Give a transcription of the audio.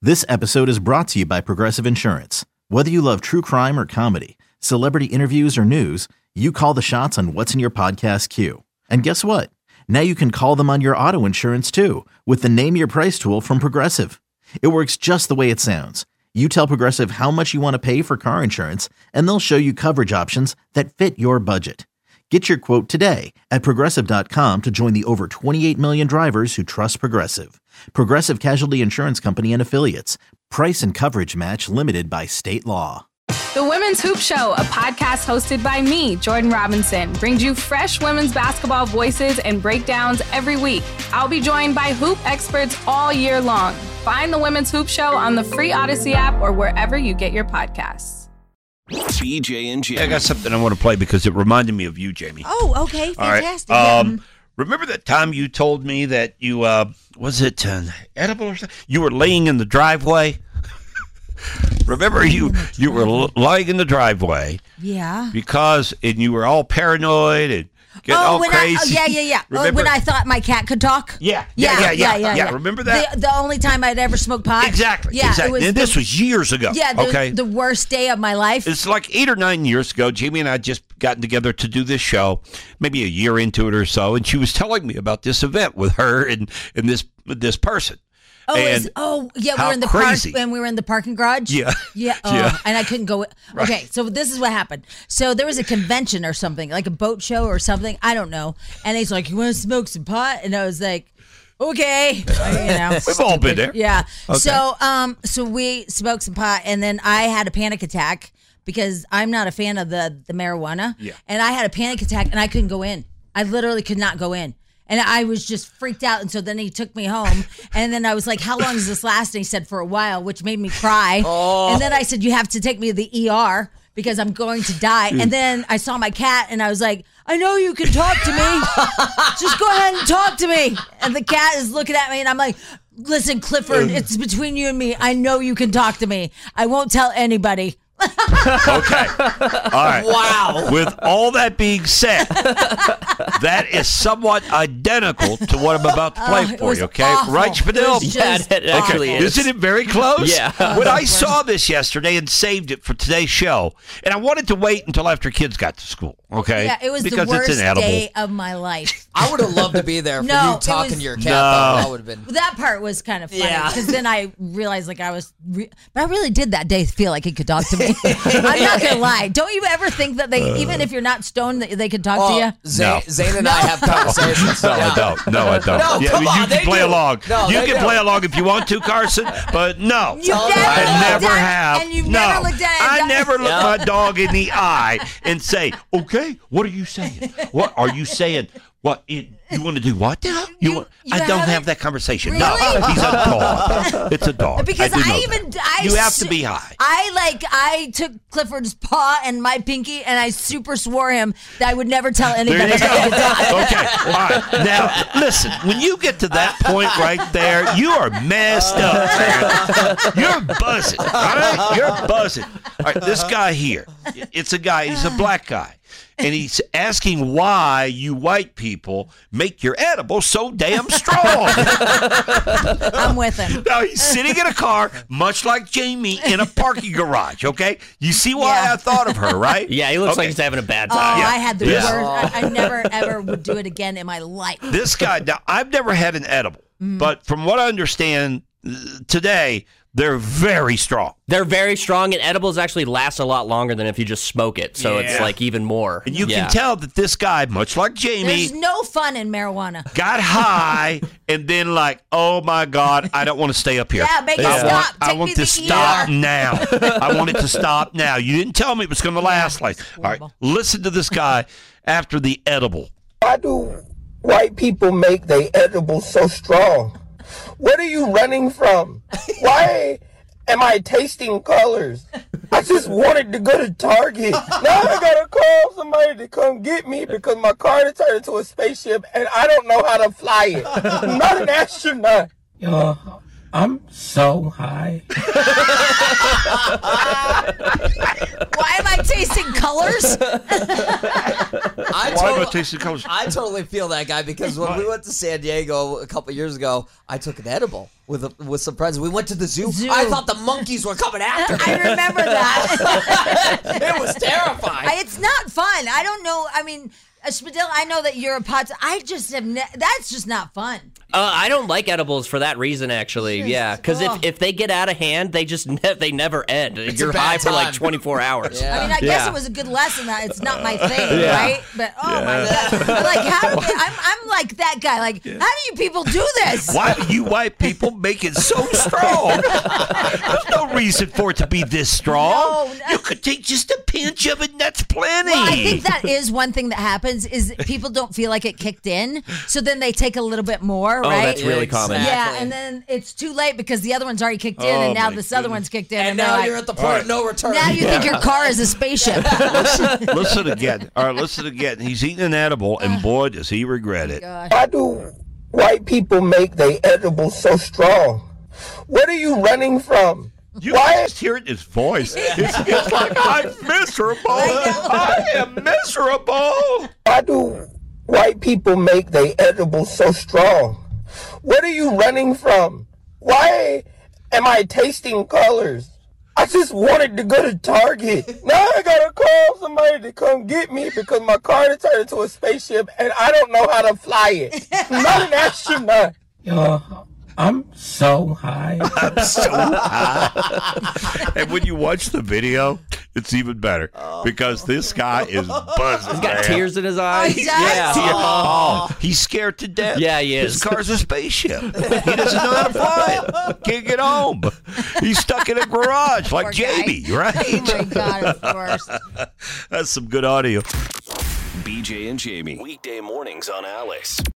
This episode is brought to you by Progressive Insurance. Whether you love true crime or comedy, celebrity interviews or news, you call the shots on what's in your podcast queue. And guess what? Now you can call them on your auto insurance too with the Name Your Price tool from Progressive. It works just the way it sounds. You tell Progressive how much you want to pay for car insurance, and they'll show you coverage options that fit your budget. Get your quote today at Progressive.com to join the over 28 million drivers who trust Progressive. Progressive Casualty Insurance Company and Affiliates. Price and coverage match limited by state law. The Women's Hoop Show, a podcast hosted by me, Jordan Robinson, brings you fresh women's basketball voices and breakdowns every week. I'll be joined by hoop experts all year long. Find the Women's Hoop Show on the free Odyssey app or wherever you get your podcasts. BJ and Jamie. I got something I want to play because it reminded me of you, Jamie. Oh, okay. Fantastic. All right. Remember that time you told me that you, was it edible or something? You were laying in the driveway? Remember you were lying in the driveway. Yeah. And you were all paranoid and getting all crazy. Yeah. When I thought my cat could talk? Yeah. Remember that? The only time I'd ever smoked pot? Exactly. Yeah, Exactly. And this was years ago. Yeah, the worst day of my life. It's like 8 or 9 years ago. Jamie and I just gotten together to do this show, maybe a year into it or so, and she was telling me about this event with her and this person. We were in the crazy. park, and we were in the parking garage. Yeah. And I couldn't go. Right. Okay, so this is what happened. So there was a convention or something, like a boat show or something. I don't know. And he's like, "You want to smoke some pot?" And I was like, "Okay." We've all been there. Yeah. Okay. So we smoked some pot, and then I had a panic attack because I'm not a fan of the marijuana. Yeah. And I had a panic attack, and I couldn't go in. I literally could not go in. And I was just freaked out. And so then he took me home. And then I was like, "How long does this last?" And he said, "For a while," which made me cry. Oh. And then I said, "You have to take me to the ER because I'm going to die." And then I saw my cat and I was like, "I know you can talk to me. Just go ahead and talk to me." And the cat is looking at me and I'm like, "Listen, Clifford, it's between you and me. I know you can talk to me. I won't tell anybody." Okay. All right. Wow. With all that being said, that is somewhat identical to what I'm about to play for you, okay? Awful. Right, Spadil? Yeah, it actually is. Isn't it very close? Yeah. When I saw this yesterday and saved it for today's show, and I wanted to wait until after kids got to school, okay? Yeah, it was because the worst it's inedible. day of my life. I would have loved to be there for No, you talking it was- to your cat. No. Though. That would have been. That part was kind of funny Yeah. because then I realized like I was, but I really did that day feel like he could talk to me. I'm not gonna lie. Don't you ever think that they, even if you're not stoned, that they could talk to you? Zane and I have conversations. No, I don't. No, I don't. No, come on, you they can play do. along. No, you they can do. play along if you want to, Carson, but no. You've never I looked never at- have. and you've no. never looked at a I dog- never look my dog in the eye and say, "Okay, what are you saying? What are you saying? What you want to do? What? You I don't haven't? have that conversation. Really? No, he's a dog. It's a dog. Because I do know I even that. You have to be high. I took Clifford's paw and my pinky and I super swore him that I would never tell anybody. There you go. that I could talk. Okay, all right. Now, listen, when you get to that point right there, you are messed up, man. You're buzzing, all right? You're buzzing. All right, this guy here, it's a guy, he's a black guy. And he's asking why you white people make your edibles so damn strong. I'm with him. Now, he's sitting in a car, much like Jamie, in a parking garage, okay? You see why Yeah. I thought of her, right? Yeah, he looks Okay. like he's having a bad Oh, time. Yeah. I had the Yeah. worst. I never ever would do it again in my life. This guy, now, I've never had an edible, but from what I understand today, they're very strong. They're very strong, and edibles actually last a lot longer than if you just smoke it. So it's like even more. And you can tell that this guy, much like Jamie, There's no fun in marijuana. got high and then like, "Oh my God, I don't want to stay up here. Yeah, make it I stop. want, I Take want me to to the stop ER." now. I want it to stop now. You didn't tell me it was going to last like." All right, horrible. listen to this guy after the edible. Why do white people make their edibles so strong? What are you running from? Why am I tasting colors? I just wanted to go to Target. Now I gotta call somebody to come get me because my car has turned into a spaceship and I don't know how to fly it. I'm not an astronaut. Yo, I'm so high. Why am I tasting colors? Why am I tasting colors? I totally feel that guy because when we went to San Diego a couple years ago, I took an edible with some friends. We went to the zoo. I thought the monkeys were coming after me. I remember that. It was terrifying. It's not fun. I don't know. I mean, Spadil, I know that you're a pot. I just have. That's just not fun. I don't like edibles for that reason, actually. Yeah, because if they get out of hand, they never end. You're high for like 24 hours. Yeah. I mean, I guess it was a good lesson that it's not my thing, right? But my God, like I'm like that guy. Like, how do you people do this? Why do you white people make it so strong? There's no reason for it to be this strong. No. You could take just a pinch of it, and that's plenty. Well, I think that is one thing that happens is that people don't feel like it kicked in, so then they take a little bit more, Oh, right? that's really common. Yeah, and then it's too late because the other one's already kicked in, and now this other one's kicked in, and they're now like, you're at the point of no return. now you think your car is a spaceship. Listen again. All right, listen again. He's eating an edible, and boy, does he regret it. Why do white people make their edibles so strong? What are you running from? You Why? just hear it in his voice. It's like, I'm miserable. I am miserable. Why do white people make their edibles so strong? What are you running from? Why am I tasting colors? I just wanted to go to Target. Now I gotta call somebody to come get me because my car turned into a spaceship and I don't know how to fly it. Not an astronaut. Yo, I'm so high. I'm so high. And when you watch the video, it's even better because this guy is buzzing. He's got man. tears in his eyes. Yeah. Oh, he's scared to death. Yeah, he is. His car's a spaceship. He doesn't know how to fly it. Can't get home. He's stuck in a garage like Poor guy. Jamie, right? Oh my God, of course. That's some good audio. BJ and Jamie. Weekday mornings on Alice.